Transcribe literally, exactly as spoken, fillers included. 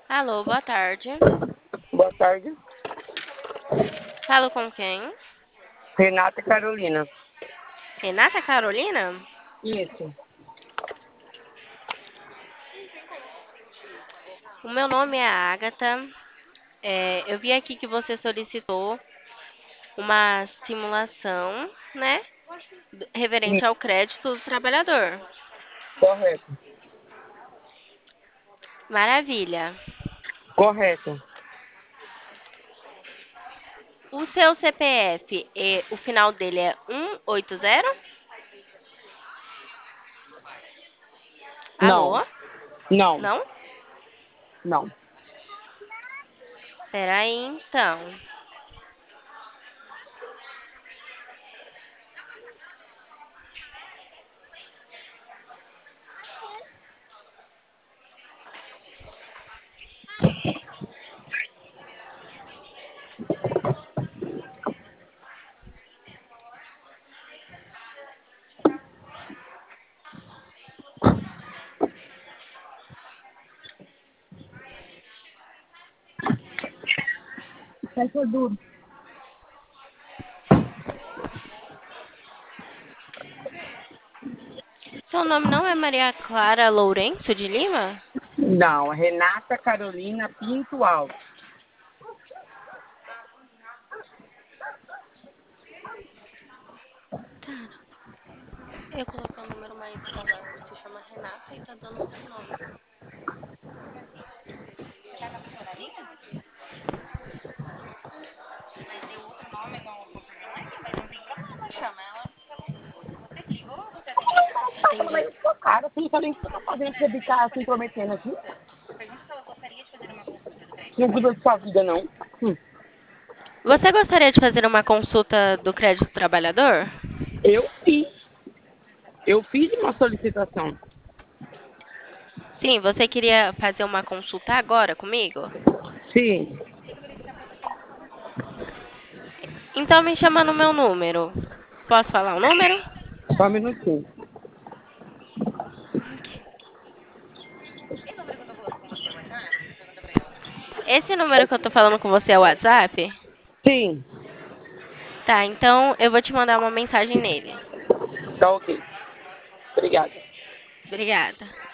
Alô, boa tarde. Boa tarde. Falo com quem? Renata Carolina. Renata Carolina? Isso. O meu nome é Agatha. É, eu vi aqui que você solicitou uma simulação, né? do- Referente Isso, ao crédito do trabalhador. correto. Maravilha. Correto. O seu C P F, é, o final dele é cento e oitenta? Não, Alô? não, Não? não. Peraí, então. Sai por duro. Seu nome não é Maria Clara Lourenço de Lima? Não, Renata Carolina Pinto Alves. Cara, eu coloquei um número mais provável. Se chama Renata e tá dando outro nome. Entendi. Cara, você não sabe nem o que você tá fazendo pra você ficar se intrometendo aqui. Não cuida de sua vida, não. Hum. Você gostaria de fazer uma consulta do crédito do trabalhador? Eu fiz. Eu fiz uma solicitação. Sim, você queria fazer uma consulta agora comigo? Sim. Então me chama no meu número. Posso falar o número? Só um minutinho. Esse número que eu tô falando com você é o WhatsApp? Sim. Tá, então eu vou te mandar uma mensagem nele. Tá ok. Obrigado. Obrigada.